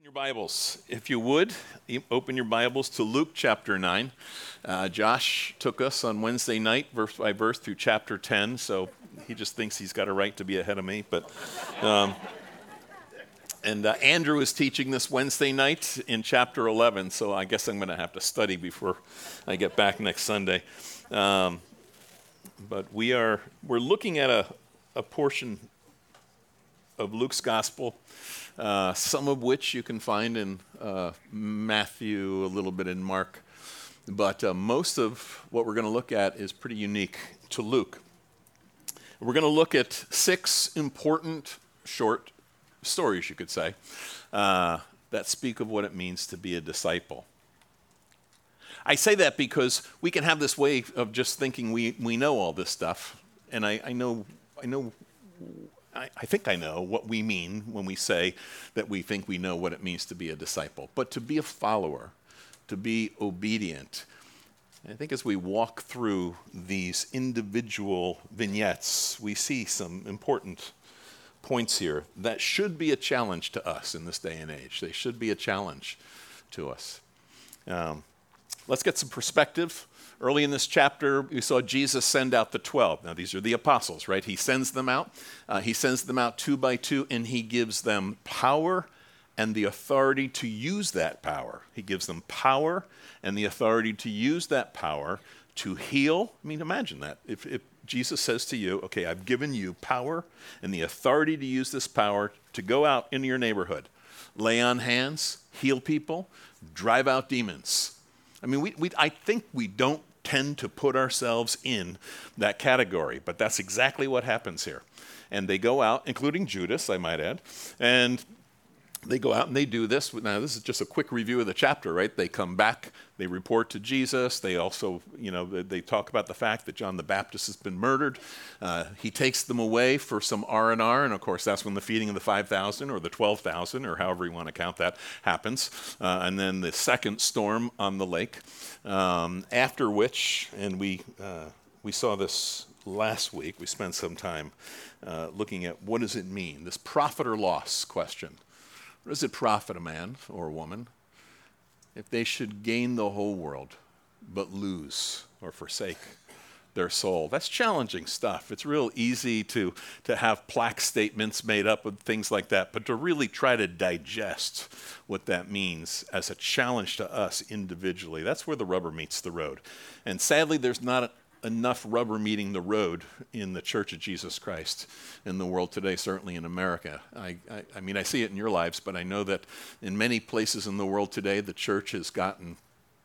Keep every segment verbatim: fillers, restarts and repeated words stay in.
Your Bibles, if you would, open your Bibles to Luke chapter nine. Uh, Josh took us on Wednesday night, verse by verse, through chapter ten, so he just thinks he's got a right to be ahead of me. But um, and uh, Andrew is teaching this Wednesday night in chapter eleven, so I guess I'm going to have to study before I get back next Sunday. Um, but we are we're looking at a, a portion of Luke's gospel. Uh, some of which you can find in uh, Matthew, a little bit in Mark. But uh, most of what we're going to look at is pretty unique to Luke. We're going to look at six important short stories, you could say, uh, that speak of what it means to be a disciple. I say that because we can have this way of just thinking we, we know all this stuff. And I, I know I know... I, I think I know what we mean when we say that we think we know what it means to be a disciple. But to be a follower, to be obedient, I think as we walk through these individual vignettes, we see some important points here that should be a challenge to us in this day and age. They should be a challenge to us. Um, let's get some perspective. Early in this chapter, we saw Jesus send out the twelve. Now, these are the apostles, right? He sends them out. Uh, he sends them out two by two, and he gives them power and the authority to use that power. He gives them power and the authority to use that power to heal. I mean, imagine that. If, if Jesus says to you, okay, I've given you power and the authority to use this power to go out into your neighborhood, lay on hands, heal people, drive out demons. I mean, we, we I think we don't tend to put ourselves in that category, but that's exactly what happens here. And they go out, including Judas, I might add, and they go out and they do this. Now, this is just a quick review of the chapter, right? They come back, they report to Jesus. They also, you know, they, they talk about the fact that John the Baptist has been murdered. Uh, he takes them away for some R and R, and of course, that's when the feeding of the five thousand or the twelve thousand, or however you want to count that, happens. Uh, and then the second storm on the lake, um, after which, and we uh, we saw this last week, we spent some time uh, looking at what does it mean, this profit or loss question. What does it profit a man or a woman if they should gain the whole world but lose or forsake their soul? That's challenging stuff. It's real easy to, to have plaque statements made up of things like that, but to really try to digest what that means as a challenge to us individually, that's where the rubber meets the road. And sadly, there's not enough rubber meeting the road in the Church of Jesus Christ in the world today, certainly in America. I, I, I mean, I see it in your lives, but I know that in many places in the world today, the church has gotten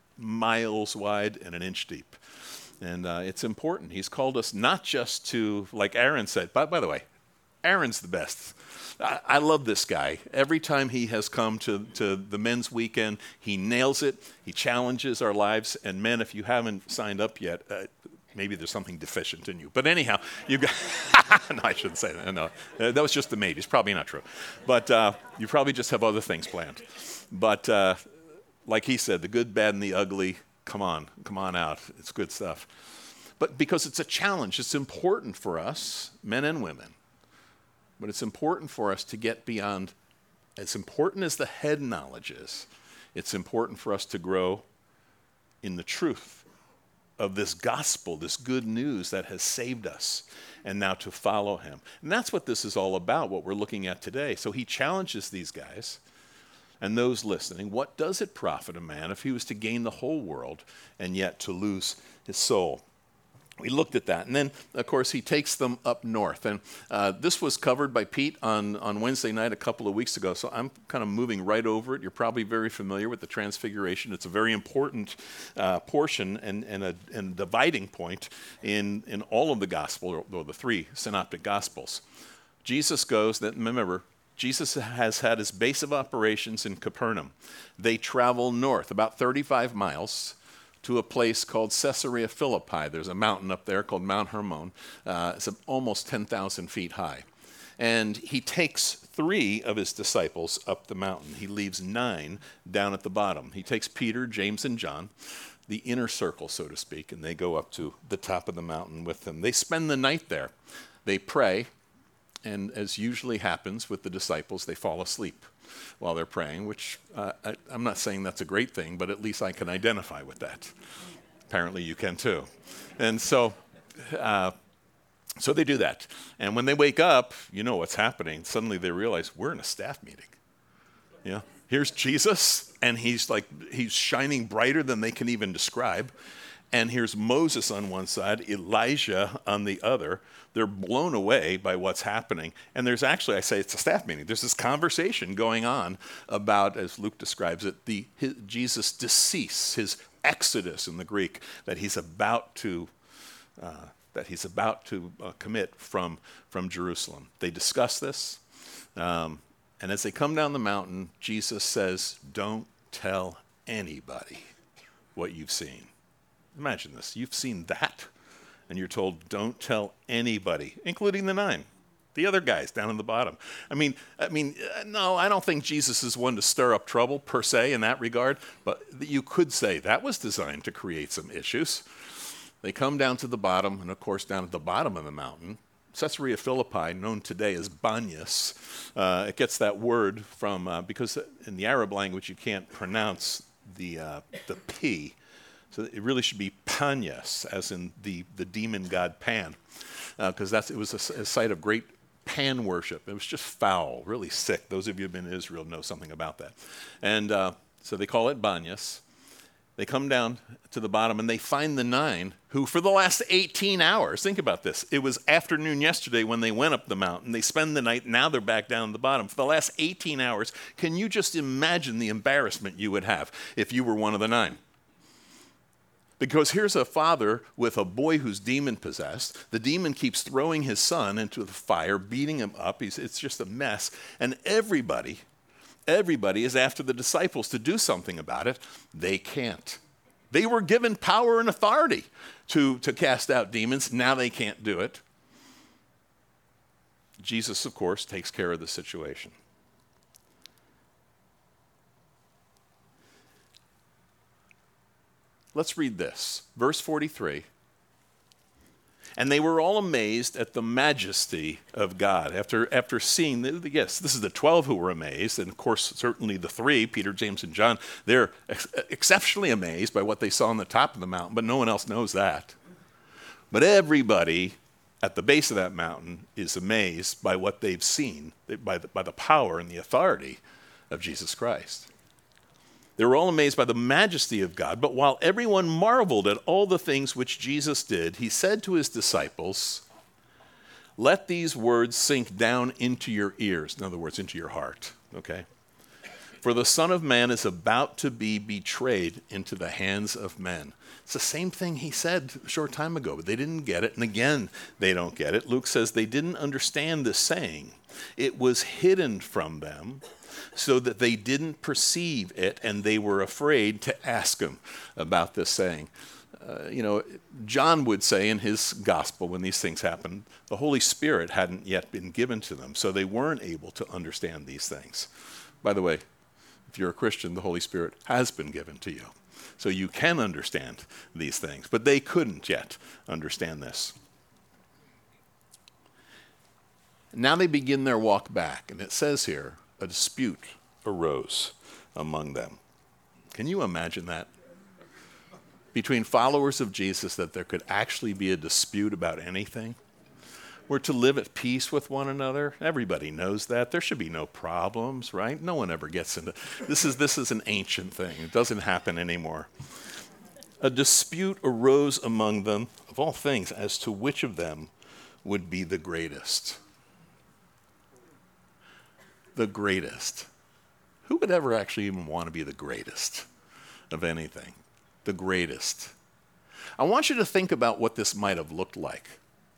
miles wide and an inch deep. And uh, it's important. He's called us not just to, like Aaron said, by, by the way, Aaron's the best. I, I love this guy. Every time he has come to, to the men's weekend, he nails it. He challenges our lives. And men, if you haven't signed up yet, uh, maybe there's something deficient in you. But anyhow, you've got... no, I shouldn't say that. No, uh, that was just the maybe. It's probably not true. But uh, you probably just have other things planned. But uh, like he said, the good, bad, and the ugly, come on. Come on out. It's good stuff. But because it's a challenge, it's important for us, men and women. But it's important for us to get beyond, as important as the head knowledge is, it's important for us to grow in the truth of this gospel, this good news that has saved us, and now to follow him. And that's what this is all about, what we're looking at today. So he challenges these guys and those listening. What does it profit a man if he was to gain the whole world and yet to lose his soul? We looked at that. And then, of course, he takes them up north. And uh, this was covered by Pete on, on Wednesday night a couple of weeks ago, so I'm kind of moving right over it. You're probably very familiar with the Transfiguration. It's a very important uh, portion and, and a and dividing point in, in all of the Gospel, or, or the three Synoptic Gospels. Jesus goes, then remember, Jesus has had his base of operations in Capernaum. They travel north, about thirty-five miles, to a place called Caesarea Philippi. There's a mountain up there called Mount Hermon. Uh, it's almost ten thousand feet high. And he takes three of his disciples up the mountain. He leaves nine down at the bottom. He takes Peter, James, and John, the inner circle, so to speak, and they go up to the top of the mountain with him. They spend the night there. They pray, and as usually happens with the disciples, they fall asleep. while they're praying, which uh, I, I'm not saying that's a great thing, but at least I can identify with that. Apparently you can too. And so, uh, so they do that. And when they wake up, you know what's happening. Suddenly they realize we're in a staff meeting. Yeah. Here's Jesus, and he's like, he's shining brighter than they can even describe. And here's Moses on one side, Elijah on the other. They're blown away by what's happening. And there's actually, I say it's a staff meeting, there's this conversation going on about, as Luke describes it, the his, Jesus' decease, his exodus in the Greek, that he's about to uh, that he's about to uh, commit from, from Jerusalem. They discuss this. Um, And as they come down the mountain, Jesus says, don't tell anybody what you've seen. Imagine this. You've seen that, and you're told, don't tell anybody, including the nine, the other guys down in the bottom. I mean, I mean, uh, no, I don't think Jesus is one to stir up trouble, per se, in that regard, but you could say that was designed to create some issues. They come down to the bottom, and of course, down at the bottom of the mountain, Caesarea Philippi, known today as Banyas, uh, it gets that word from, uh, because in the Arab language you can't pronounce the uh, the P, so it really should be Panyas, as in the, the demon god Pan, because uh, that's it was a, a site of great Pan worship. It was just foul, really sick. Those of you who have been in Israel know something about that. And uh, so they call it Banyas. They come down to the bottom and they find the nine who for the last eighteen hours, think about this, it was afternoon yesterday when they went up the mountain, they spend the night, now they're back down at the bottom. For the last eighteen hours, can you just imagine the embarrassment you would have if you were one of the nine? Because here's a father with a boy who's demon-possessed. The demon keeps throwing his son into the fire, beating him up. He's, it's just a mess. And everybody... Everybody is after the disciples to do something about it. They can't. They were given power and authority to, to cast out demons. Now they can't do it. Jesus, of course, takes care of the situation. Let's read this. Verse forty-three. And they were all amazed at the majesty of God. After, after seeing, the, yes, this is the twelve who were amazed, and of course, certainly the three, Peter, James, and John, they're ex- exceptionally amazed by what they saw on the top of the mountain, but no one else knows that. But everybody at the base of that mountain is amazed by what they've seen, by the, by the power and the authority of Jesus Christ. They were all amazed by the majesty of God, but while everyone marveled at all the things which Jesus did, he said to his disciples, let these words sink down into your ears, in other words, into your heart, okay? For the Son of Man is about to be betrayed into the hands of men. It's the same thing he said a short time ago, but they didn't get it, and again, they don't get it. Luke says they didn't understand the saying. It was hidden from them, so that they didn't perceive it, and they were afraid to ask him about this saying. Uh, you know, John would say in his gospel when these things happened, the Holy Spirit hadn't yet been given to them, so they weren't able to understand these things. By the way, if you're a Christian, the Holy Spirit has been given to you, so you can understand these things, but they couldn't yet understand this. Now they begin their walk back, and it says here, a dispute arose among them. Can you imagine that? Between followers of Jesus, that there could actually be a dispute about anything? We're to live at peace with one another. Everybody knows that. There should be no problems, right? No one ever gets into this. Is this is an ancient thing. It doesn't happen anymore. A dispute arose among them, of all things, as to which of them would be the greatest. The greatest. Who would ever actually even want to be the greatest of anything? The greatest. I want you to think about what this might have looked like.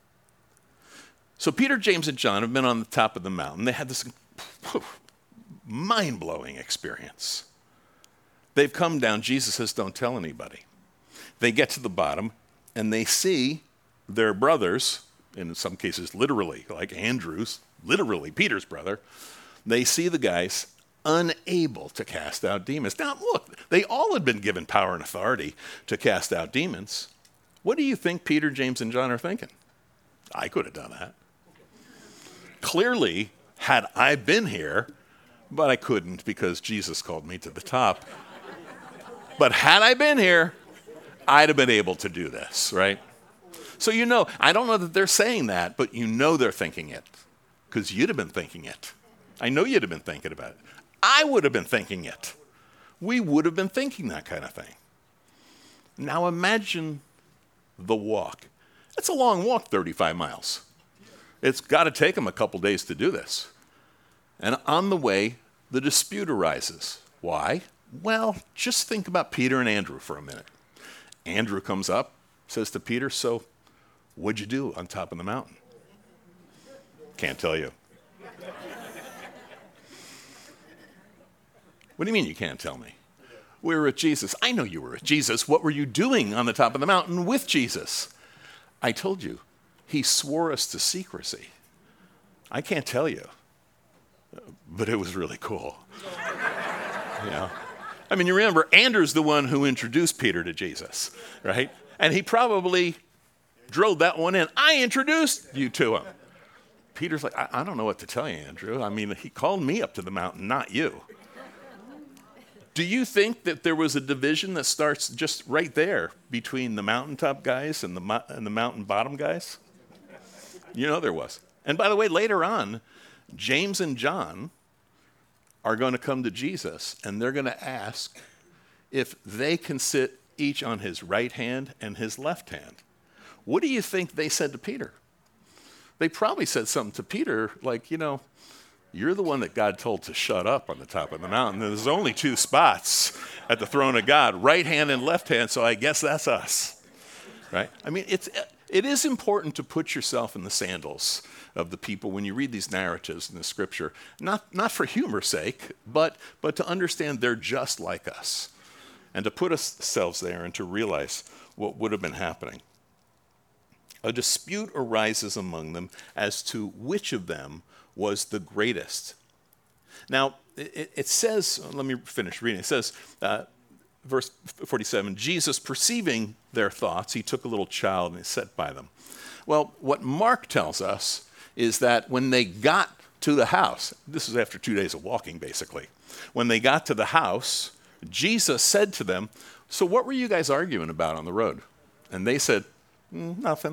So Peter, James, and John have been on the top of the mountain. They had this mind-blowing experience. They've come down. Jesus says, don't tell anybody. They get to the bottom, and they see their brothers, in some cases literally, like Andrew's, literally Peter's brother. They see the guys unable to cast out demons. Now, look, they all had been given power and authority to cast out demons. What do you think Peter, James, and John are thinking? I could have done that. Clearly, had I been here, but I couldn't because Jesus called me to the top. But had I been here, I'd have been able to do this, right? So you know, I don't know that they're saying that, but you know they're thinking it because you'd have been thinking it. I know you'd have been thinking about it. I would have been thinking it. We would have been thinking that kind of thing. Now imagine the walk. It's a long walk, thirty-five miles. It's got to take them a couple days to do this. And on the way, the dispute arises. Why? Well, just think about Peter and Andrew for a minute. Andrew comes up, says to Peter, so what'd you do on top of the mountain? Can't tell you. What do you mean you can't tell me? We were with Jesus. I know you were with Jesus. What were you doing on the top of the mountain with Jesus? I told you. He swore us to secrecy. I can't tell you. But it was really cool. You know? I mean, you remember, Andrew's the one who introduced Peter to Jesus, right? And he probably drilled that one in. I introduced you to him. Peter's like, I, I don't know what to tell you, Andrew. I mean, he called me up to the mountain, not you. Do you think that there was a division that starts just right there between the mountaintop guys and the, mo- and the mountain bottom guys? You know there was. And by the way, later on, James and John are going to come to Jesus, and they're going to ask if they can sit each on his right hand and his left hand. What do you think they said to Peter? They probably said something to Peter like, you know, you're the one that God told to shut up on the top of the mountain. There's only two spots at the throne of God, right hand and left hand, so I guess that's us, right? I mean, it's, it is important to put yourself in the sandals of the people when you read these narratives in the scripture, not, not for humor's sake, but, but to understand they're just like us, and to put ourselves there and to realize what would have been happening. A dispute arises among them as to which of them was the greatest. Now, it, it says, let me finish reading. It says, uh, verse forty-seven, Jesus, perceiving their thoughts, he took a little child and he sat by them. Well, what Mark tells us is that when they got to the house, this is after two days of walking, basically. When they got to the house, Jesus said to them, so what were you guys arguing about on the road? And they said, mm, nothing.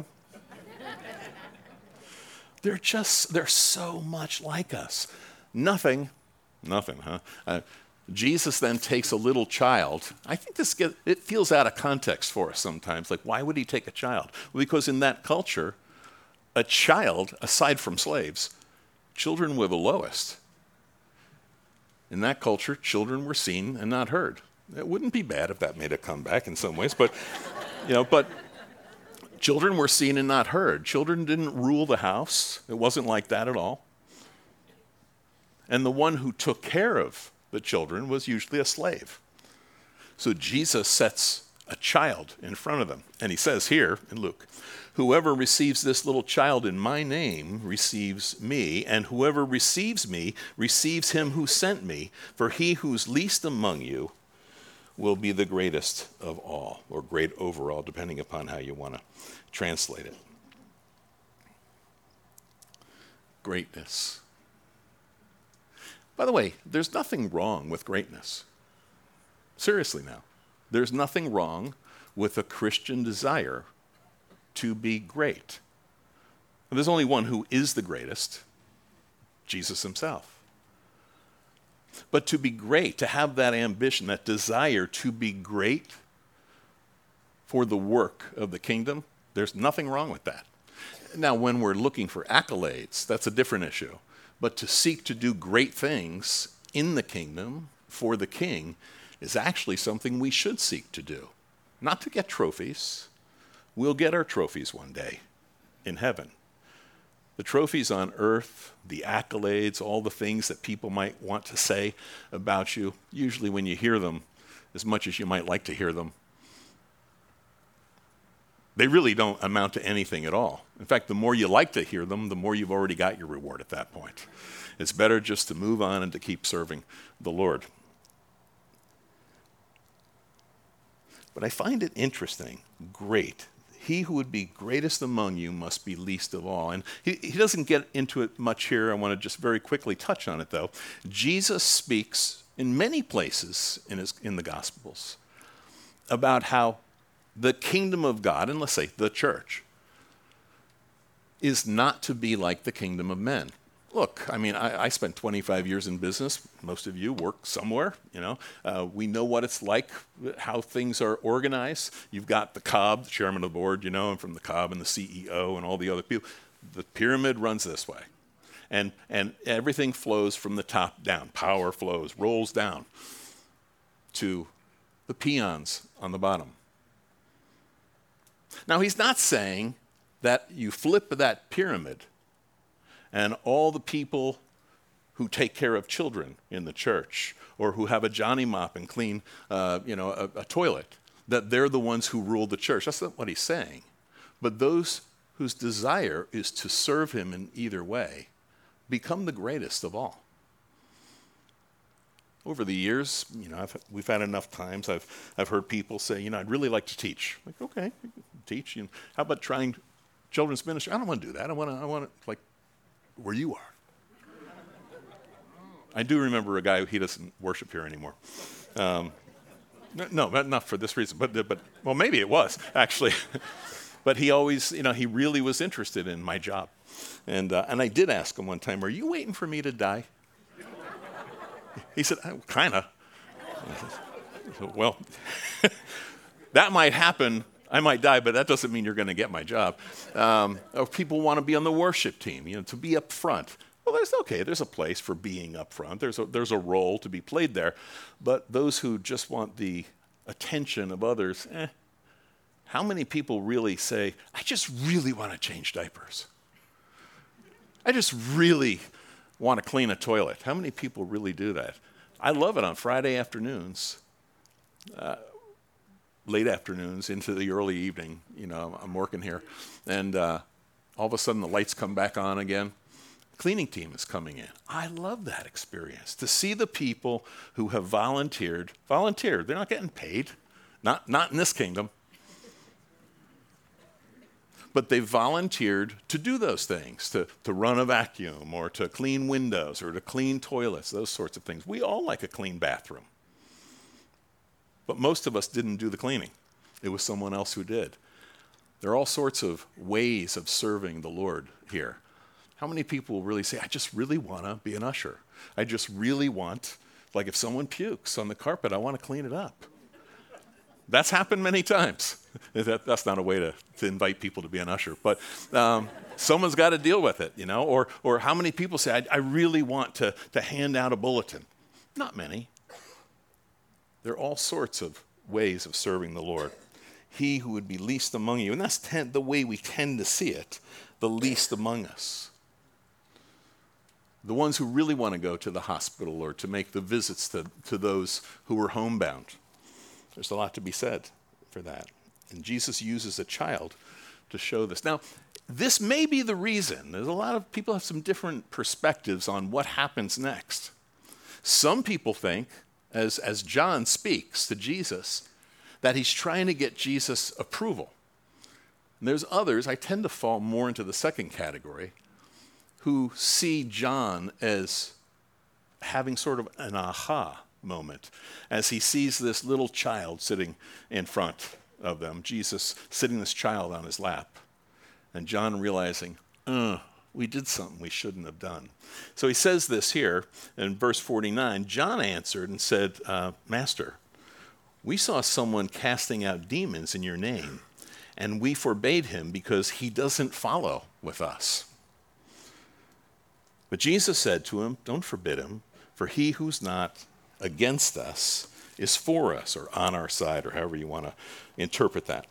They're just, they're so much like us. Nothing, nothing, huh? Uh, Jesus then takes a little child. I think this get, it feels out of context for us sometimes. Like, why would he take a child? Well, because in that culture, a child, aside from slaves, children were the lowest. In that culture, children were seen and not heard. It wouldn't be bad if that made a comeback in some ways, but, you know, but children were seen and not heard. Children didn't rule the house. It wasn't like that at all. And the one who took care of the children was usually a slave. So Jesus sets a child in front of them. And he says here in Luke, whoever receives this little child in my name receives me, and whoever receives me receives him who sent me. For he who's least among you will be the greatest of all, or great overall, depending upon how you want to translate it. Greatness. By the way, there's nothing wrong with greatness. Seriously now. There's nothing wrong with a Christian desire to be great. And there's only one who is the greatest, Jesus himself. But to be great, to have that ambition, that desire to be great for the work of the kingdom, there's nothing wrong with that. Now, when we're looking for accolades, that's a different issue. But to seek to do great things in the kingdom for the king is actually something we should seek to do. Not to get trophies. We'll get our trophies one day in heaven. The trophies on earth, the accolades, all the things that people might want to say about you, usually when you hear them, as much as you might like to hear them, they really don't amount to anything at all. In fact, the more you like to hear them, the more you've already got your reward at that point. It's better just to move on and to keep serving the Lord. But I find it interesting, great. He who would be greatest among you must be least of all. And he, he doesn't get into it much here. I want to just very quickly touch on it, though. Jesus speaks in many places in, his, in the Gospels about how the kingdom of God, and let's say the church, is not to be like the kingdom of men. Look, I mean, I, I spent twenty-five years in business. Most of you work somewhere, you know. Uh, we know what it's like, how things are organized. You've got the Cobb, the chairman of the board, you know, and from the Cobb and the C E O and all the other people. The pyramid runs this way. And, and everything flows from the top down. Power flows, rolls down to the peons on the bottom. Now, he's not saying that you flip that pyramid and all the people who take care of children in the church or who have a Johnny mop and clean, uh, you know, a, a toilet, that they're the ones who rule the church. That's not what he's saying. But those whose desire is to serve him in either way become the greatest of all. Over the years, you know, I've, we've had enough times. I've I've heard people say, you know, I'd really like to teach. Like, okay, you can teach. You know, how about trying children's ministry? I don't want to do that. I want to. I want to like. Where you are. I do remember a guy who he doesn't worship here anymore. Um, no, not, not for this reason, but but well, maybe it was actually. But he always, you know, he really was interested in my job, and uh, and I did ask him one time, "Are you waiting for me to die?" He said, oh, "Kind of." Well, that might happen. I might die, but that doesn't mean you're going to get my job. Um, or people want to be on the worship team, you know, to be up front. Well, there's okay. There's a place for being up front. There's a, there's a role to be played there. But those who just want the attention of others, eh, how many people really say, I just really want to change diapers? I just really want to clean a toilet. How many people really do that? I love it on Friday afternoons. Uh, late afternoons into the early evening, you know, I'm working here, and uh, all of a sudden the lights come back on again. Cleaning team is coming in. I love that experience, to see the people who have volunteered, volunteered, they're not getting paid, not, not in this kingdom, but they volunteered to do those things, to, to run a vacuum or to clean windows or to clean toilets, those sorts of things. We all like a clean bathroom. But most of us didn't do the cleaning. It was someone else who did. There are all sorts of ways of serving the Lord here. How many people really say, I just really want to be an usher. I just really want, like if someone pukes on the carpet, I want to clean it up. That's happened many times. That, that's not a way to, to invite people to be an usher. But um, someone's got to deal with it, you know. Or, or how many people say, I, I really want to, to hand out a bulletin. Not many. There are all sorts of ways of serving the Lord. He who would be least among you, and that's ten, the way we tend to see it, the least among us. The ones who really want to go to the hospital or to make the visits to, to those who are homebound. There's a lot to be said for that. And Jesus uses a child to show this. Now, this may be the reason. There's a lot of people have some different perspectives on what happens next. Some people think, As, as John speaks to Jesus, that he's trying to get Jesus' approval. And there's others, I tend to fall more into the second category, who see John as having sort of an aha moment as he sees this little child sitting in front of them, Jesus sitting this child on his lap, and John realizing, uh, we did something we shouldn't have done. So he says this here in verse forty-nine, John answered and said, uh, Master, we saw someone casting out demons in your name, and we forbade him because he doesn't follow with us. But Jesus said to him, don't forbid him, for he who's not against us is for us, or on our side, or however you want to interpret that.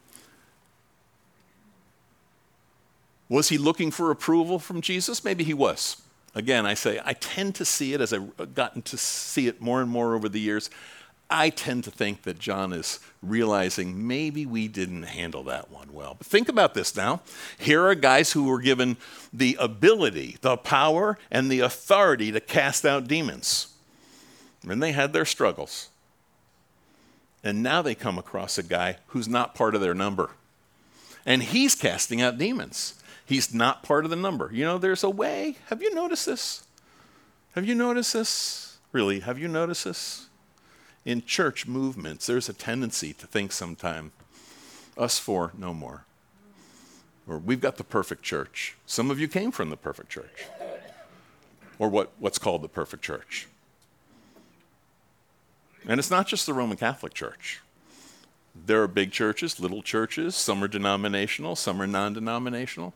Was he looking for approval from Jesus? Maybe he was. Again, I say, I tend to see it, as I've gotten to see it more and more over the years, I tend to think that John is realizing maybe we didn't handle that one well. But think about this now. Here are guys who were given the ability, the power, and the authority to cast out demons. And they had their struggles. And now they come across a guy who's not part of their number. And he's casting out demons. He's not part of the number. You know, there's a way. Have you noticed this? Have you noticed this? Really, have you noticed this? In church movements, there's a tendency to think sometime, us four, no more. Or we've got the perfect church. Some of you came from the perfect church. Or what, what's called the perfect church. And it's not just the Roman Catholic Church. There are big churches, little churches. Some are denominational, some are non-denominational.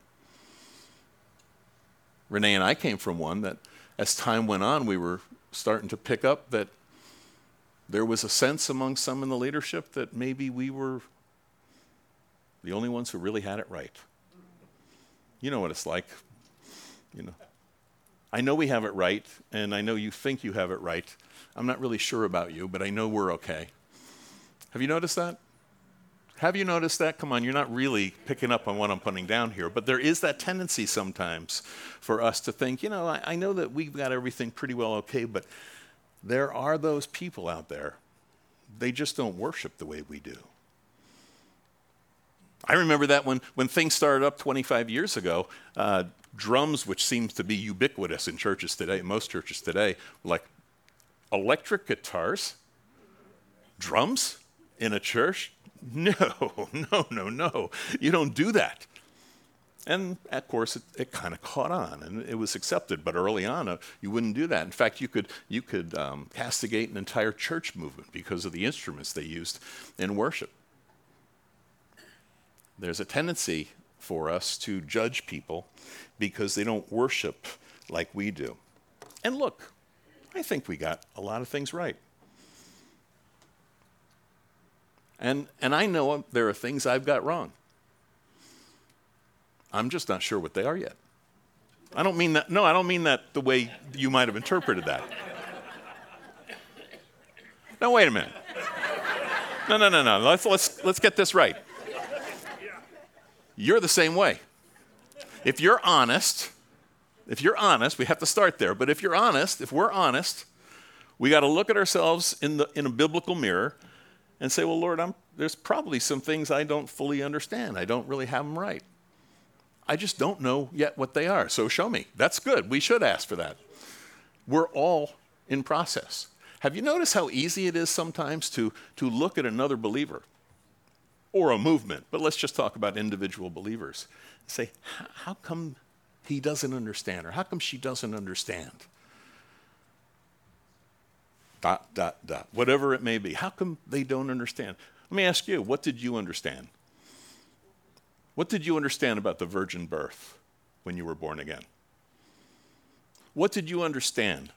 Renee and I came from one that as time went on, we were starting to pick up that there was a sense among some in the leadership that maybe we were the only ones who really had it right. You know what it's like. You know, I know we have it right, and I know you think you have it right. I'm not really sure about you, but I know we're okay. Have you noticed that? Have you noticed that? Come on, you're not really picking up on what I'm putting down here, but there is that tendency sometimes for us to think, you know, I, I know that we've got everything pretty well okay, but there are those people out there. They just don't worship the way we do. I remember that when, when things started up twenty-five years ago, uh, drums, which seems to be ubiquitous in churches today, most churches today, like electric guitars, drums in a church? No, no, no, no. You don't do that. And of course, it, it kind of caught on and it was accepted. But early on, uh, you wouldn't do that. In fact, you could you could um, castigate an entire church movement because of the instruments they used in worship. There's a tendency for us to judge people because they don't worship like we do. And look, I think we got a lot of things right. And and I know there are things I've got wrong. I'm just not sure what they are yet. I don't mean that, no, I don't mean that the way you might have interpreted that. No, wait a minute. No, no, no, no, let's, let's, let's get this right. You're the same way. If you're honest, if you're honest, we have to start there, but if you're honest, if we're honest, we got to look at ourselves in the in a biblical mirror and say, well, Lord, I'm, there's probably some things I don't fully understand. I don't really have them right. I just don't know yet what they are, so show me. That's good. We should ask for that. We're all in process. Have you noticed how easy it is sometimes to, to look at another believer or a movement, but let's just talk about individual believers, and say, how come he doesn't understand, or how come she doesn't understand? Dot, dot, dot, whatever it may be. How come they don't understand? Let me ask you, what did you understand? What did you understand about the virgin birth when you were born again? What did you understand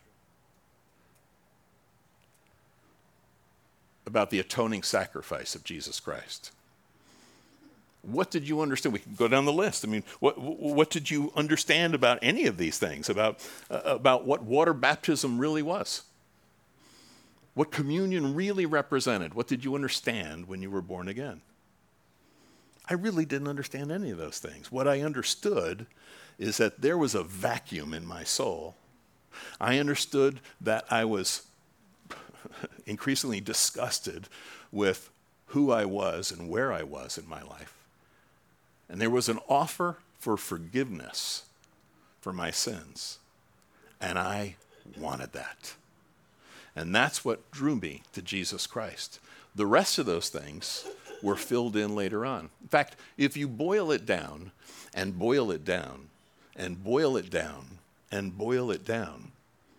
about the atoning sacrifice of Jesus Christ? What did you understand? We can go down the list. I mean, what what did you understand about any of these things, about, uh, about what water baptism really was? What communion really represented? What did you understand when you were born again? I really didn't understand any of those things. What I understood is that there was a vacuum in my soul. I understood that I was increasingly disgusted with who I was and where I was in my life. And there was an offer for forgiveness for my sins. And I wanted that. And that's what drew me to Jesus Christ. The rest of those things were filled in later on. In fact, if you boil it down and boil it down and boil it down and boil it down,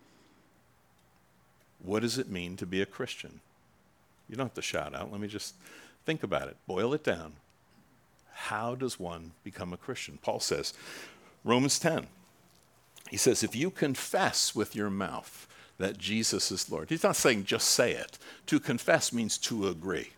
what does it mean to be a Christian? You don't have to shout out. Let me just think about it. Boil it down. How does one become a Christian? Paul says, Romans ten, he says, if you confess with your mouth that Jesus is Lord. He's not saying just say it. To confess means to agree.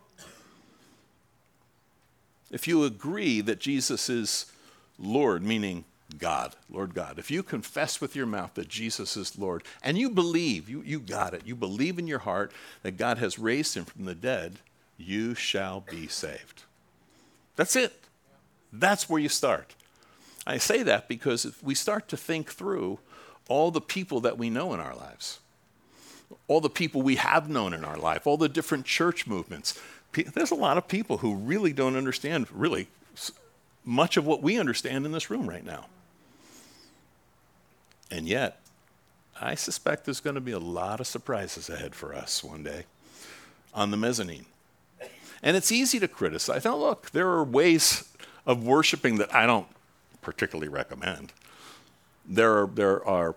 If you agree that Jesus is Lord, meaning God, Lord God, if you confess with your mouth that Jesus is Lord, and you believe, you, you got it, you believe in your heart that God has raised him from the dead, you shall be saved. That's it. That's where you start. I say that because if we start to think through all the people that we know in our lives, all the people we have known in our life, all the different church movements, there's a lot of people who really don't understand, really, much of what we understand in this room right now. And yet, I suspect there's going to be a lot of surprises ahead for us one day on the mezzanine. And it's easy to criticize. Now, look, there are ways of worshiping that I don't particularly recommend. There are, there are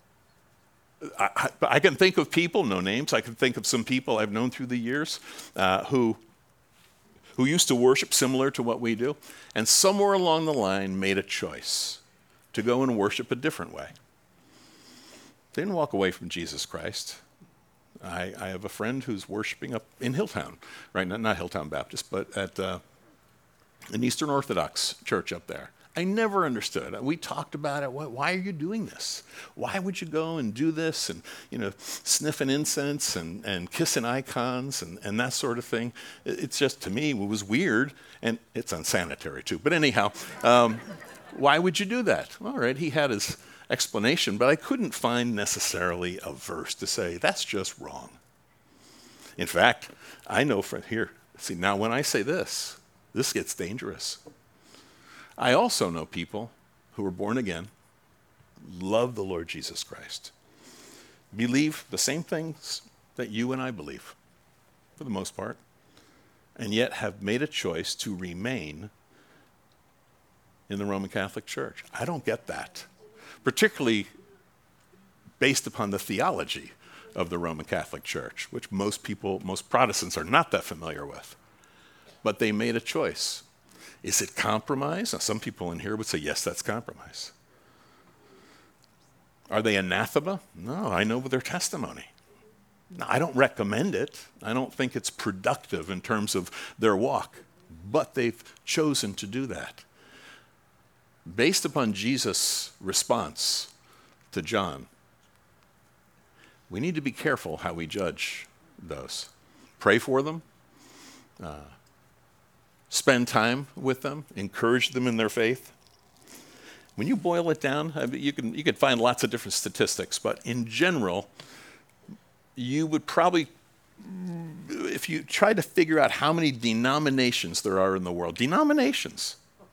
I, I can think of people, no names, I can think of some people I've known through the years uh, who, who used to worship similar to what we do, and somewhere along the line made a choice to go and worship a different way. They didn't walk away from Jesus Christ. I, I have a friend who's worshiping up in Hilltown, right? Not, not Hilltown Baptist, but at uh, an Eastern Orthodox church up there. I never understood. We talked about it. Why are you doing this? Why would you go and do this and, you know, sniffing incense and, and kissing icons and, and that sort of thing? It's just, to me, it was weird, and it's unsanitary too. But anyhow, um, why would you do that? All right, he had his explanation, but I couldn't find necessarily a verse to say, that's just wrong. In fact, I know from here, see, now when I say this, this gets dangerous. I also know people who are born again, love the Lord Jesus Christ, believe the same things that you and I believe, for the most part, and yet have made a choice to remain in the Roman Catholic Church. I don't get that, particularly based upon the theology of the Roman Catholic Church, which most people, most Protestants are not that familiar with. But they made a choice. Is it compromise? Now, some people in here would say, yes, that's compromise. Are they anathema? No, I know their testimony. Now, I don't recommend it. I don't think it's productive in terms of their walk, but they've chosen to do that. Based upon Jesus' response to John, we need to be careful how we judge those. Pray for them. Uh, Spend time with them, encourage them in their faith. When you boil it down, I mean, you can you can find lots of different statistics, but in general, you would probably, if you try to figure out how many denominations there are in the world, denominations.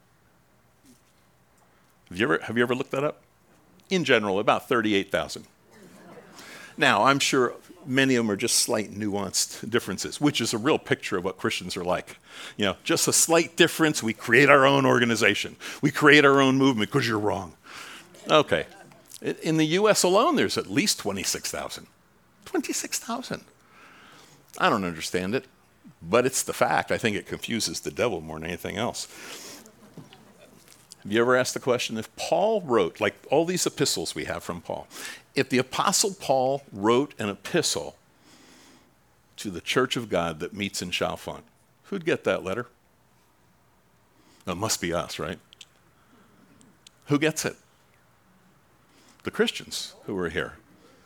Have you ever have you ever looked that up? In general, about thirty-eight thousand. Now, I'm sure many of them are just slight nuanced differences, which is a real picture of what Christians are like. You know, just a slight difference, we create our own organization. We create our own movement because you're wrong. Okay. In the U S alone, there's at least twenty-six thousand. twenty-six thousand. I don't understand it, but it's the fact. I think it confuses the devil more than anything else. Have you ever asked the question, if Paul wrote, like all these epistles we have from Paul, if the Apostle Paul wrote an epistle to the Church of God that meets in Chalfont, who'd get that letter? It must be us, right? Who gets it? The Christians who are here.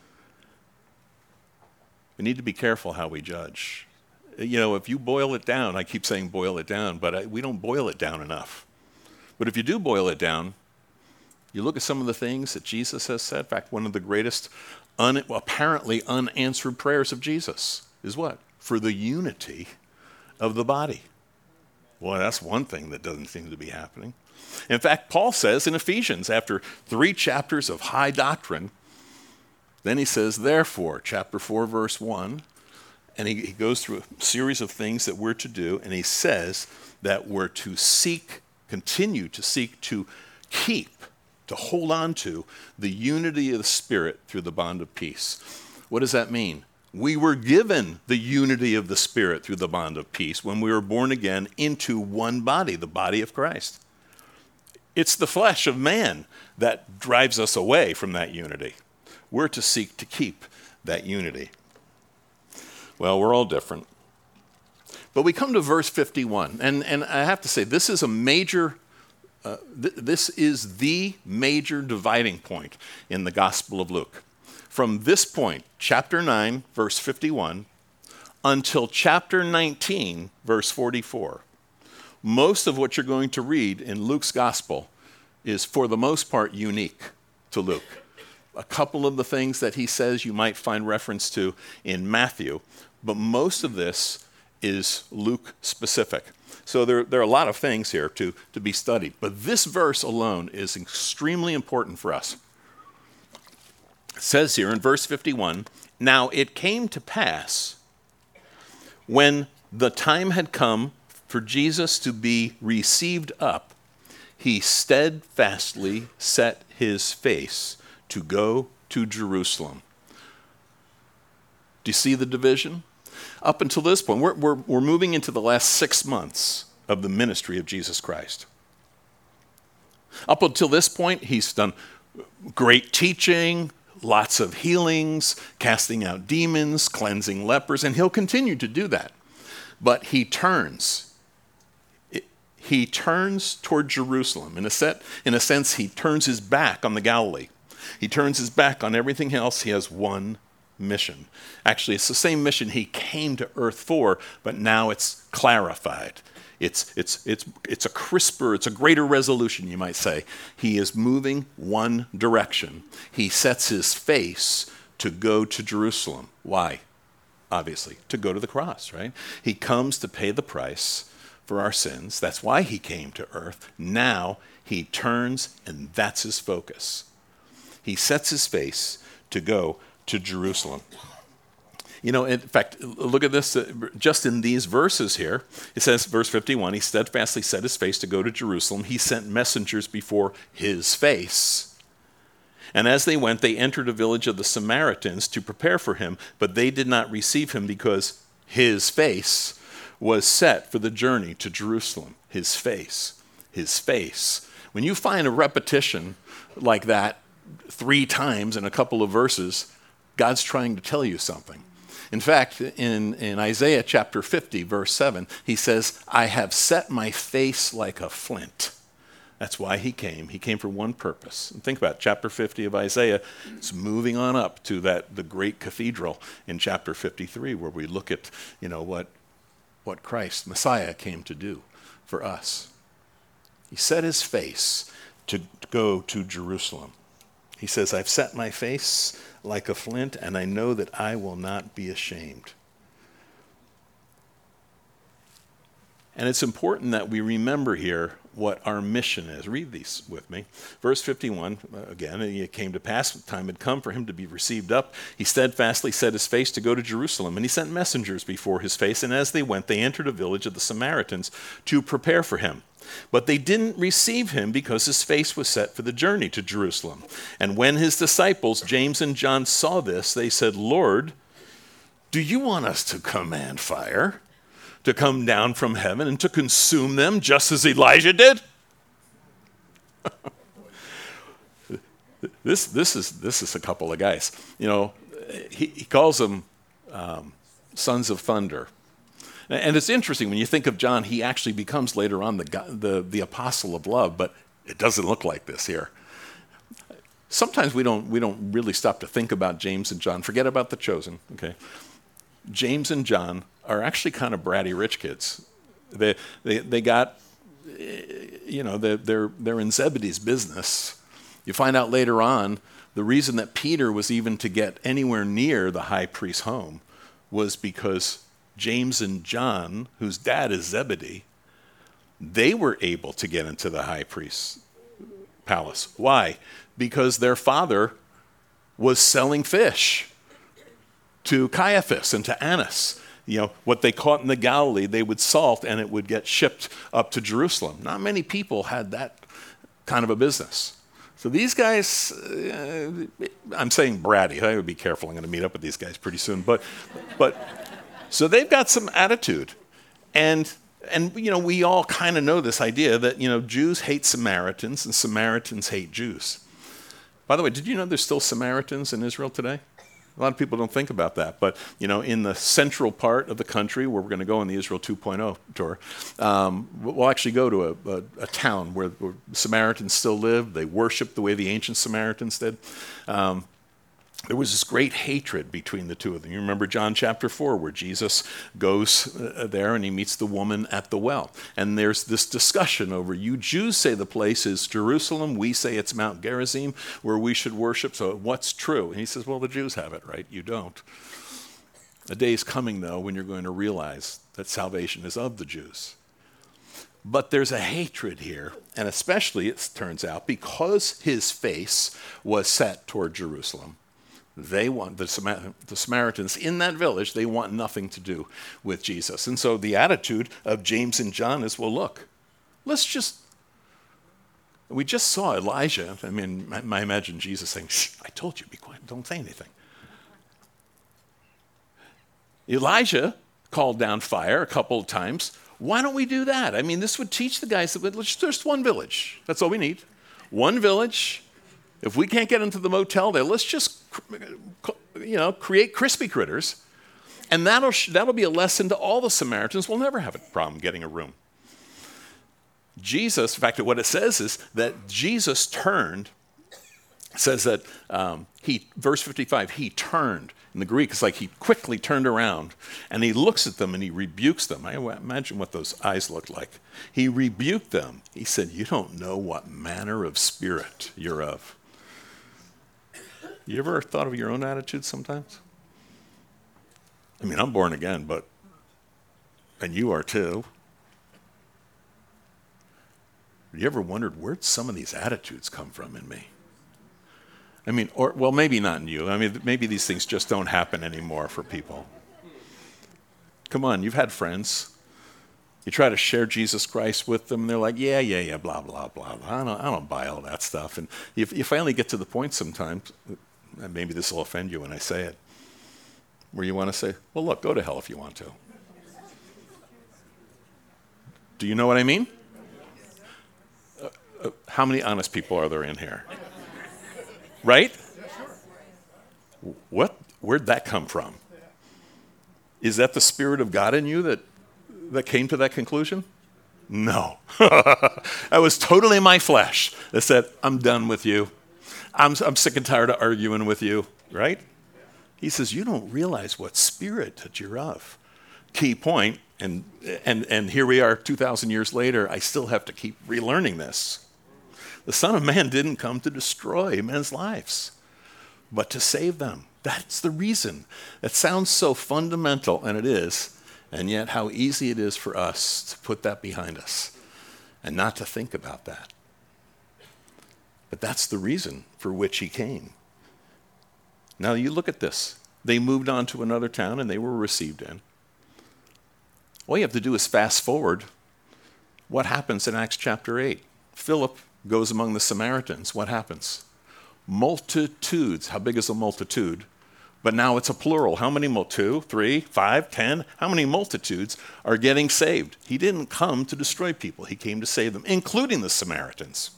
We need to be careful how we judge. You know, if you boil it down, I keep saying boil it down, but I, we don't boil it down enough. But if you do boil it down, you look at some of the things that Jesus has said. In fact, one of the greatest un, apparently unanswered prayers of Jesus is what? For the unity of the body. Well, that's one thing that doesn't seem to be happening. In fact, Paul says in Ephesians, after three chapters of high doctrine, then he says, therefore, chapter four, verse one, and he, he goes through a series of things that we're to do, and he says that we're to seek, continue to seek to keep, to hold on to the unity of the Spirit through the bond of peace. What does that mean? We were given the unity of the Spirit through the bond of peace when we were born again into one body, the body of Christ. It's the flesh of man that drives us away from that unity. We're to seek to keep that unity. Well, we're all different. But we come to verse fifty-one, and, and I have to say, this is a major, uh, th- this is the major dividing point in the Gospel of Luke. From this point, chapter nine, verse fifty-one, until chapter nineteen, verse forty-four, most of what you're going to read in Luke's Gospel is, for the most part, unique to Luke. A couple of the things that he says you might find reference to in Matthew, but most of this is Luke specific. So there, there are a lot of things here to, to be studied. But this verse alone is extremely important for us. It says here in verse fifty-one, "Now it came to pass when the time had come for Jesus to be received up, he steadfastly set his face to go to Jerusalem." Do you see the division? Up until this point, we're, we're, we're moving into the last six months of the ministry of Jesus Christ. Up until this point, he's done great teaching, lots of healings, casting out demons, cleansing lepers, and he'll continue to do that. But he turns. He turns toward Jerusalem. In a, set, in a sense, he turns his back on the Galilee. He turns his back on everything else. He has one mission. Actually, it's the same mission he came to earth for, but now it's clarified. It's, it's, it's, it's a crisper, it's a greater resolution, you might say. He is moving one direction. He sets his face to go to Jerusalem. Why? Obviously, to go to the cross, right? He comes to pay the price for our sins. That's why he came to earth. Now he turns, and that's his focus. He sets his face to go to Jerusalem. You know, in fact, look at this, uh, just in these verses here. It says, verse fifty-one, "He steadfastly set his face to go to Jerusalem. He sent messengers before his face. And as they went, they entered a village of the Samaritans to prepare for him, but they did not receive him because his face was set for the journey to Jerusalem." His face, his face. When you find a repetition like that three times in a couple of verses, God's trying to tell you something. In fact, in, in Isaiah chapter fifty, verse seven, he says, "I have set my face like a flint." That's why he came. He came for one purpose. And think about it, chapter fifty of Isaiah. It's moving on up to that the great cathedral in chapter fifty-three, where we look at, you know, what, what Christ, Messiah, came to do for us. He set his face to go to Jerusalem. He says, "I've set my face like a flint, and I know that I will not be ashamed." And it's important that we remember here what our mission is. Read these with me. Verse fifty-one, again, "It came to pass, the time had come for him to be received up. He steadfastly set his face to go to Jerusalem, and he sent messengers before his face, and as they went, they entered a village of the Samaritans to prepare for him. But they didn't receive him because his face was set for the journey to Jerusalem. And when his disciples, James and John, saw this, they said, 'Lord, do you want us to command fire to come down from heaven and to consume them just as Elijah did?'" this, this, is, this is a couple of guys. You know, he, he calls them um, sons of thunder. And it's interesting, when you think of John, he actually becomes later on the, the, the apostle of love, but it doesn't look like this here. Sometimes we don't, we don't really stop to think about James and John. Forget about the chosen, okay? James and John are actually kind of bratty rich kids. They, they, they got, you know, they're, they're, they're in Zebedee's business. You find out later on, the reason that Peter was even to get anywhere near the high priest's home was because James and John, whose dad is Zebedee, they were able to get into the high priest's palace. Why? Because their father was selling fish to Caiaphas and to Annas. You know, what they caught in the Galilee, they would salt and it would get shipped up to Jerusalem. Not many people had that kind of a business. So these guys, uh, I'm saying bratty. I would be careful. I'm going to meet up with these guys pretty soon. But, but so they've got some attitude. And, and you know, we all kind of know this idea that, you know, Jews hate Samaritans and Samaritans hate Jews. By the way, did you know there's still Samaritans in Israel today? A lot of people don't think about that. But, you know, in the central part of the country where we're going to go on the Israel two point oh tour, um, we'll actually go to a, a, a town where, where Samaritans still live. They worship the way the ancient Samaritans did. Um, there was this great hatred between the two of them. You remember John chapter four, where Jesus goes uh, there and he meets the woman at the well. And there's this discussion over, you Jews say the place is Jerusalem, we say it's Mount Gerizim, where we should worship, so what's true? And he says, well, the Jews have it right, you don't. A day is coming, though, when you're going to realize that salvation is of the Jews. But there's a hatred here, and especially, it turns out, because his face was set toward Jerusalem. They want, the, Samar- the Samaritans in that village, they want nothing to do with Jesus. And so the attitude of James and John is, well, look, let's just, we just saw Elijah. I mean, I, I imagine Jesus saying, shh, I told you, be quiet, don't say anything. Elijah called down fire a couple of times. Why don't we do that? I mean, this would teach the guys that let's just one village. That's all we need. One village. If we can't get into the motel there, let's just, you know, create crispy critters. And that'll, that'll be a lesson to all the Samaritans. We'll never have a problem getting a room. Jesus, in fact, what it says is that Jesus turned, says that um, he, verse fifty-five, he turned. In the Greek, it's like he quickly turned around and he looks at them and he rebukes them. I imagine what those eyes looked like. He rebuked them. He said, you don't know what manner of spirit you're of. You ever thought of your own attitude sometimes? I mean, I'm born again, but, and you are too. Have you ever wondered, where'd some of these attitudes come from in me? I mean, or, well, maybe not in you. I mean, maybe these things just don't happen anymore for people. Come on, you've had friends. You try to share Jesus Christ with them, and they're like, yeah, yeah, yeah, blah, blah, blah. I don't, I don't buy all that stuff. And you, you finally get to the point sometimes, and maybe this will offend you when I say it, where you want to say, well, look, go to hell if you want to. Do you know what I mean? Uh, uh, how many honest people are there in here? Right? What? Where'd that come from? Is that the Spirit of God in you that, that came to that conclusion? No. That was totally my flesh that said, I'm done with you. I'm, I'm sick and tired of arguing with you, right? He says, you don't realize what spirit that you're of. Key point, and, and, and here we are two thousand years later, I still have to keep relearning this. The Son of Man didn't come to destroy men's lives, but to save them. That's the reason. It sounds so fundamental, and it is, and yet how easy it is for us to put that behind us and not to think about that. But that's the reason for which he came. Now you look at this. They moved on to another town, and they were received in. All you have to do is fast forward what happens in Acts chapter eight. Philip goes among the Samaritans. What happens? Multitudes. How big is a multitude? But now it's a plural. How many? Two, three, five, ten? How many multitudes are getting saved? He didn't come to destroy people. He came to save them, including the Samaritans.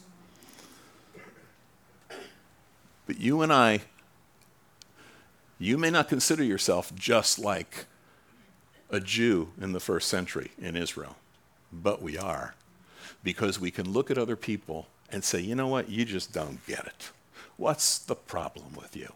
But you and I, you may not consider yourself just like a Jew in the first century in Israel, but we are. Because we can look at other people and say, you know what, you just don't get it. What's the problem with you?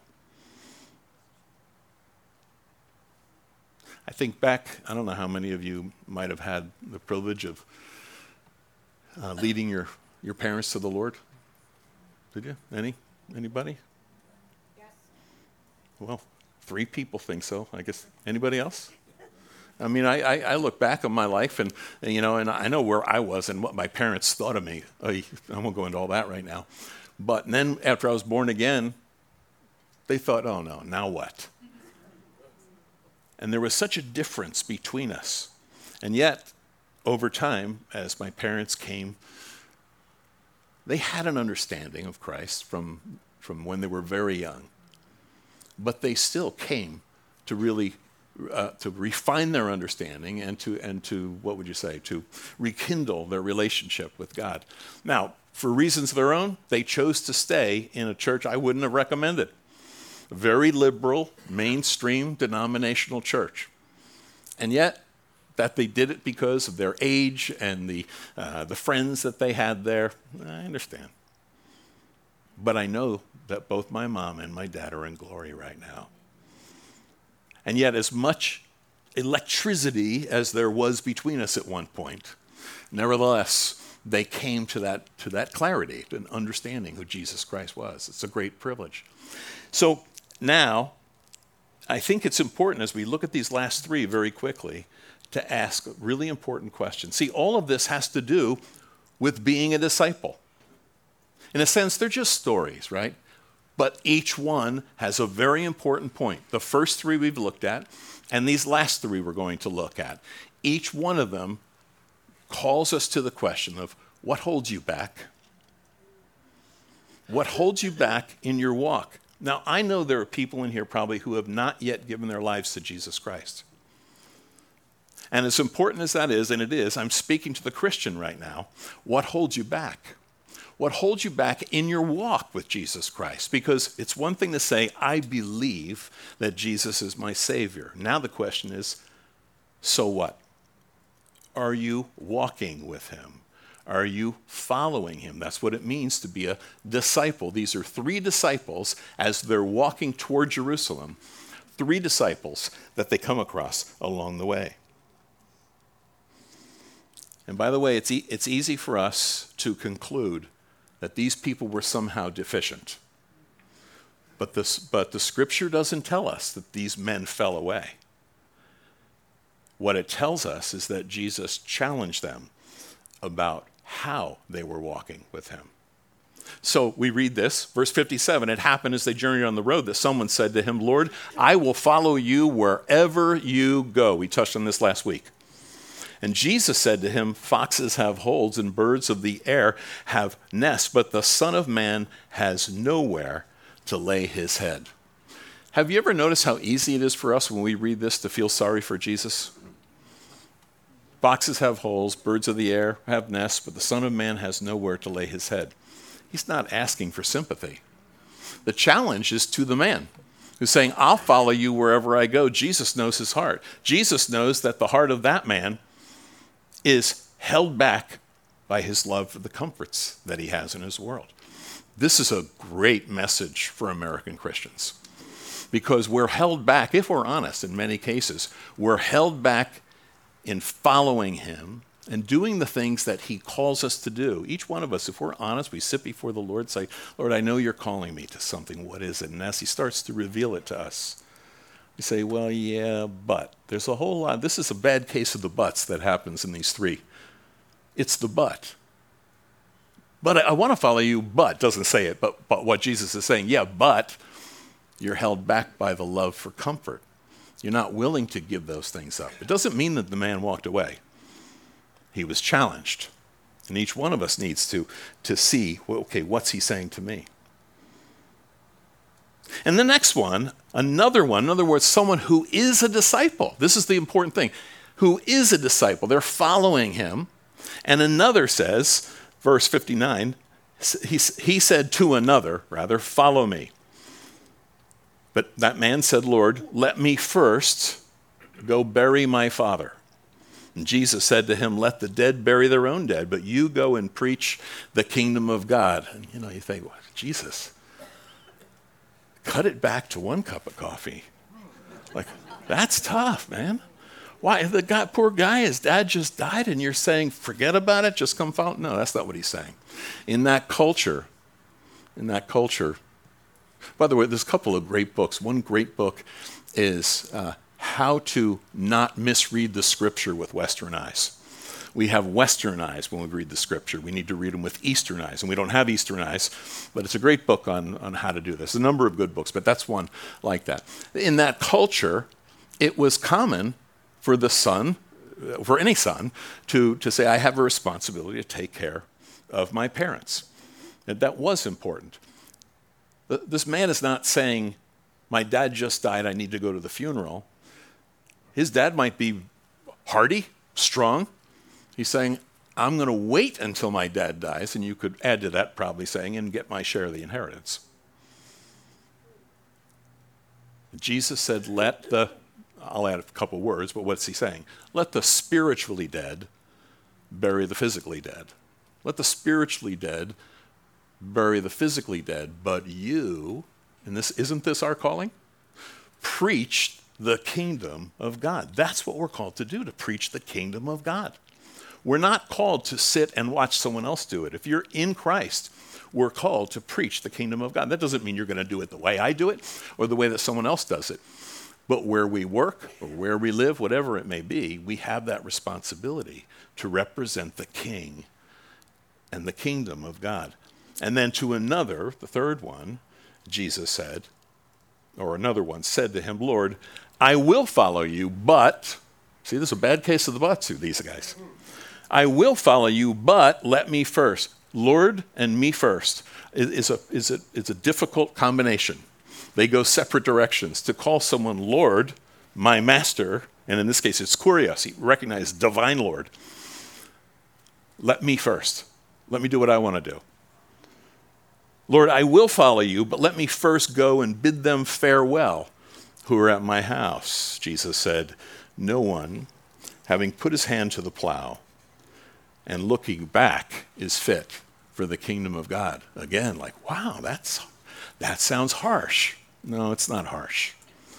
I think back, I don't know how many of you might have had the privilege of uh, leading your, your parents to the Lord. Did you? Any? Anybody? Yes. Well, three people think so. I guess, anybody else? I mean, I, I, I look back on my life, and, and you know, and I know where I was and what my parents thought of me. I, I won't go into all that right now. But then after I was born again, they thought, oh no, now what? And there was such a difference between us. And yet, over time, as my parents came, they had an understanding of Christ from, from when they were very young. But they still came to really Uh, to refine their understanding and to, and to, what would you say, to rekindle their relationship with God. Now, for reasons of their own, they chose to stay in a church I wouldn't have recommended. A very liberal, mainstream, denominational church. And yet, that they did it because of their age and the, uh, the friends that they had there, I understand. But I know that both my mom and my dad are in glory right now. And yet, as much electricity as there was between us at one point, nevertheless, they came to that, to that clarity, to an understanding who Jesus Christ was. It's a great privilege. So now, I think it's important as we look at these last three very quickly to ask really important questions. See, all of this has to do with being a disciple. In a sense, they're just stories, right? But each one has a very important point. The first three we've looked at, and these last three we're going to look at. Each one of them calls us to the question of what holds you back? What holds you back in your walk? Now, I know there are people in here probably who have not yet given their lives to Jesus Christ. And as important as that is, and it is, I'm speaking to the Christian right now, what holds you back? What holds you back in your walk with Jesus Christ? Because it's one thing to say, I believe that Jesus is my Savior. Now the question is, so what? Are you walking with him? Are you following him? That's what it means to be a disciple. These are three disciples as they're walking toward Jerusalem, three disciples that they come across along the way. And by the way, it's, e- it's easy for us to conclude that these people were somehow deficient. But, this, but the scripture doesn't tell us that these men fell away. What it tells us is that Jesus challenged them about how they were walking with him. So we read this, verse fifty-seven, it happened as they journeyed on the road that someone said to him, Lord, I will follow you wherever you go. We touched on this last week. And Jesus said to him, foxes have holes and birds of the air have nests, but the Son of Man has nowhere to lay his head. Have you ever noticed how easy it is for us when we read this to feel sorry for Jesus? Foxes have holes, birds of the air have nests, but the Son of Man has nowhere to lay his head. He's not asking for sympathy. The challenge is to the man who's saying, I'll follow you wherever I go. Jesus knows his heart. Jesus knows that the heart of that man is held back by his love for the comforts that he has in his world. This is a great message for American Christians because we're held back, if we're honest in many cases, we're held back in following him and doing the things that he calls us to do. Each one of us, if we're honest, we sit before the Lord, say, Lord, I know you're calling me to something. What is it? And as he starts to reveal it to us, we say, well, yeah, but. There's a whole lot. This is a bad case of the buts that happens in these three. It's the but. But I, I want to follow you, but. Doesn't say it, but, but what Jesus is saying, yeah, but you're held back by the love for comfort. You're not willing to give those things up. It doesn't mean that the man walked away. He was challenged. And each one of us needs to, to see, well, okay, what's he saying to me? And the next one, another one, in other words, someone who is a disciple. This is the important thing. Who is a disciple. They're following him. And another says, verse fifty-nine, he, he said to another, rather, follow me. But that man said, Lord, let me first go bury my father. And Jesus said to him, let the dead bury their own dead, but you go and preach the kingdom of God. And you know, you think, what, Jesus? Cut it back to one cup of coffee. Like, that's tough, man. Why? The guy, poor guy, his dad just died, and you're saying, forget about it, just come follow. No, that's not what he's saying. In that culture, in that culture, by the way, there's a couple of great books. One great book is uh, How to Not Misread the Scripture with Western Eyes. We have Western eyes when we read the Scripture. We need to read them with Eastern eyes, and we don't have Eastern eyes, but it's a great book on, on how to do this. A number of good books, but that's one like that. In that culture, it was common for the son, for any son, to, to say, I have a responsibility to take care of my parents. And that was important. This man is not saying, my dad just died, I need to go to the funeral. His dad might be hardy, strong. He's saying, I'm going to wait until my dad dies, and you could add to that probably saying, and get my share of the inheritance. Jesus said, let the, I'll add a couple words, but what's he saying? Let the spiritually dead bury the physically dead. Let the spiritually dead bury the physically dead, but you, and this isn't this our calling? Preach the kingdom of God. That's what we're called to do, to preach the kingdom of God. We're not called to sit and watch someone else do it. If you're in Christ, we're called to preach the kingdom of God. That doesn't mean you're going to do it the way I do it or the way that someone else does it. But where we work or where we live, whatever it may be, we have that responsibility to represent the King and the kingdom of God. And then to another, the third one, Jesus said, or another one said to him, Lord, I will follow you, but, see, this is a bad case of the buts with these guys. I will follow you, but let me first. Lord and me first is a, is a, is a difficult combination. They go separate directions. To call someone Lord, my master, and in this case it's kurios, he recognized divine Lord. Let me first. Let me do what I want to do. Lord, I will follow you, but let me first go and bid them farewell who are at my house. Jesus said, no one, having put his hand to the plow and looking back, is fit for the kingdom of God. Again, like, wow, that's that sounds harsh. No, it's not harsh.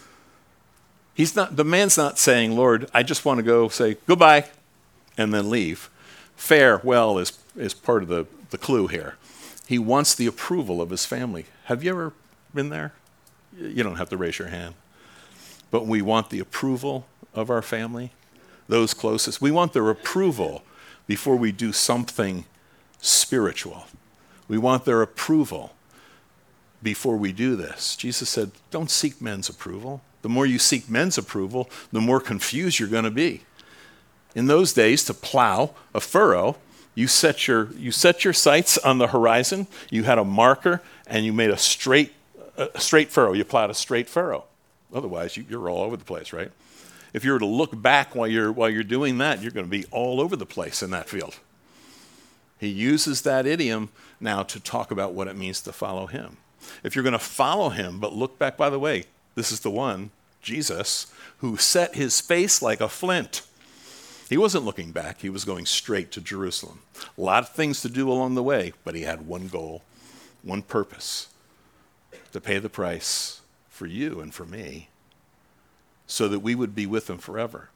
He's not, the man's not saying, Lord, I just want to go say goodbye and then leave. Farewell is, is part of the, the clue here. He wants the approval of his family. Have you ever been there? You don't have to raise your hand. But we want the approval of our family, those closest. We want their approval before we do something spiritual. We want their approval before we do this. Jesus said, don't seek men's approval. The more you seek men's approval, the more confused you're going to be. In those days, to plow a furrow, you set your you set your sights on the horizon, you had a marker, and you made a straight a straight furrow. You plowed a straight furrow. Otherwise, you, you're all over the place, right? If you were to look back while you're while you're doing that, you're going to be all over the place in that field. He uses that idiom now to talk about what it means to follow him. If you're going to follow him, but look back, by the way, this is the one, Jesus, who set his face like a flint. He wasn't looking back. He was going straight to Jerusalem. A lot of things to do along the way, but he had one goal, one purpose, to pay the price for you and for me so that we would be with him forever.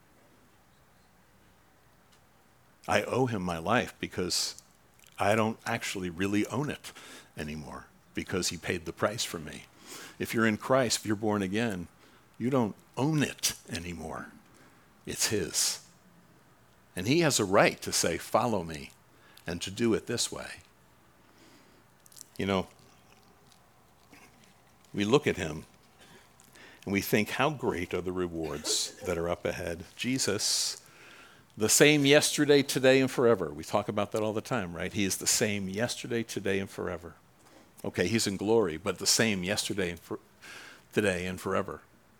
I owe him my life because I don't actually really own it anymore because he paid the price for me. If you're in Christ, if you're born again, you don't own it anymore. It's his. And he has a right to say, follow me, and to do it this way. You know, we look at him and we think, how great are the rewards that are up ahead. Jesus, the same yesterday, today, and forever. We talk about that all the time, right? He is the same yesterday, today, and forever. Okay, he's in glory, but the same yesterday and for, today and forever.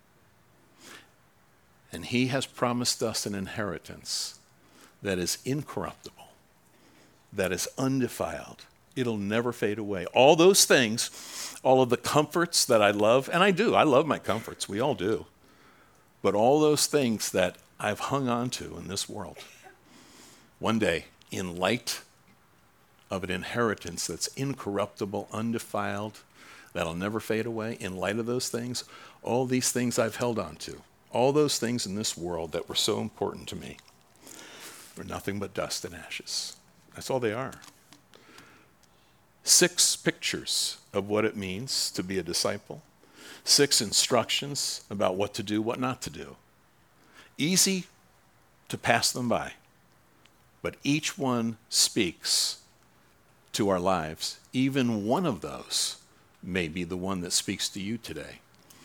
And he has promised us an inheritance that is incorruptible, that is undefiled. It'll never fade away. All those things, all of the comforts that I love, and I do, I love my comforts, we all do. But all those things that I've hung on to in this world, one day, in light of an inheritance that's incorruptible, undefiled, that'll never fade away, in light of those things, all these things I've held on to, all those things in this world that were so important to me, are nothing but dust and ashes. That's all they are. Six pictures of what it means to be a disciple. Six instructions about what to do, what not to do. Easy to pass them by, but each one speaks to our lives. Even one of those may be the one that speaks to you today.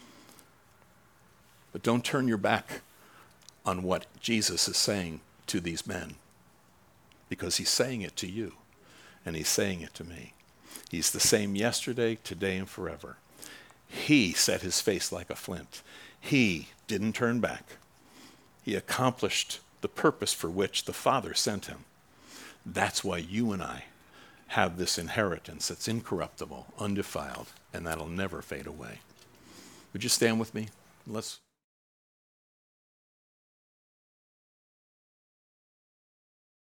But don't turn your back on what Jesus is saying to these men, because he's saying it to you, and he's saying it to me. He's the same yesterday, today, and forever. He set his face like a flint. He didn't turn back. He accomplished the purpose for which the Father sent him. That's why you and I have this inheritance that's incorruptible, undefiled, and that'll never fade away. Would you stand with me? Let's